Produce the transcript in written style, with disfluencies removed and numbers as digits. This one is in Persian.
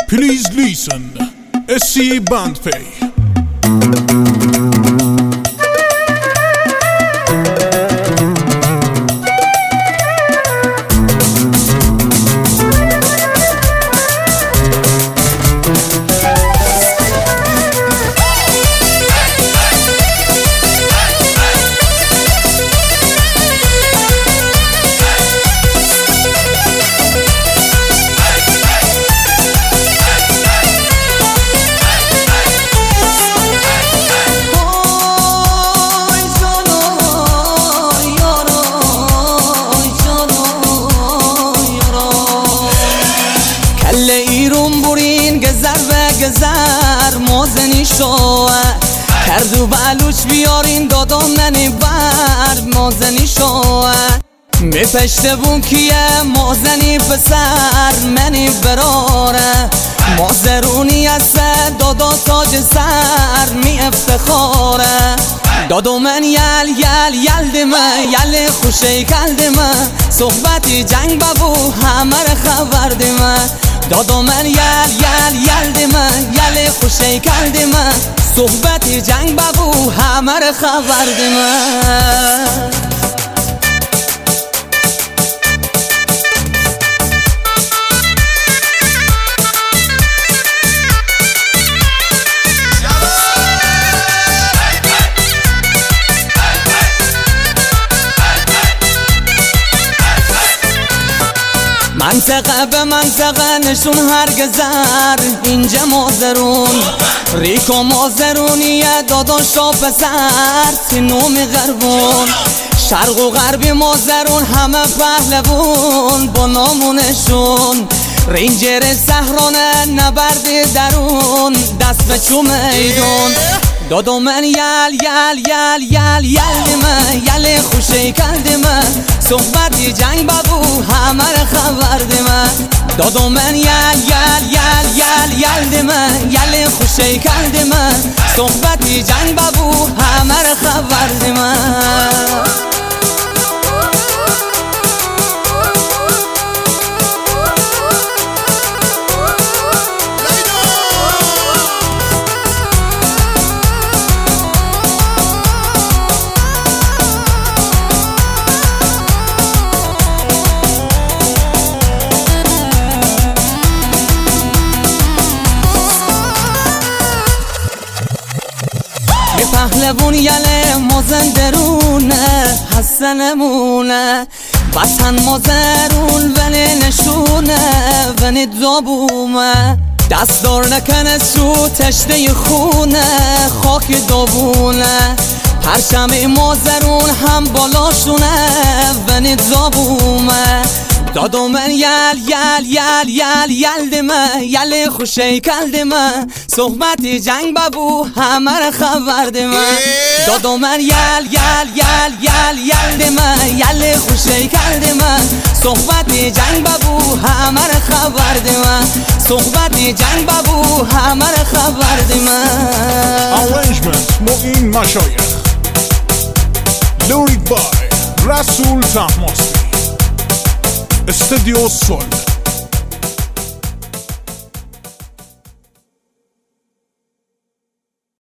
Please listen. SC Bandpay. گذر مازنی شوه کردو بلوچ بیارین دادم ننی بر مازنی شوه می پشته بون کیه مازنی پسر منی براره مازرونی است دادا تاج سر می افتخاره دادو من یل دمه یل خوشه کل دمه صحبتی جنگ ببو همه خبر دمه دادو من یل دمه یل خوشه کل دمه صحبتی جنگ ببو همه خبر دمه منطقه به منطقه نشون هر گذر اینجا مازرون ریکو مازرونیه داداشا پسر سینومی غربون شرق و غربی مازرون همه پهلوون با نامونشون رینجر سهرانه نبرد درون دست به چو میدون دادو من یل دمه یل خوشه کل دمه صحبتی جنگ ببو همه خبر دمه دادو من یل دمه یل خوشه کل دمه صحبتی جنگ ببو همه خبر دمه پهلوون یله مازن درونه حسنمونه وطن مازرون ونه نشونه ونه دابومه دست دار نکنه سو تشته خونه خاک دابونه پرچم مازرون هم بالاشونه ونه دابومه دادو من یل دمه یل خوشه کل دمه صحبتی جنگ ببو همه خبر دمه دادو من یل دمه یل خوشه کل دمه صحبتی جنگ ببو همه خبر دمه صحبتی جنگ ببو همه خبر دمه Arrangement معین مشایخ Lyric by رسول طهماسبی استودیو سول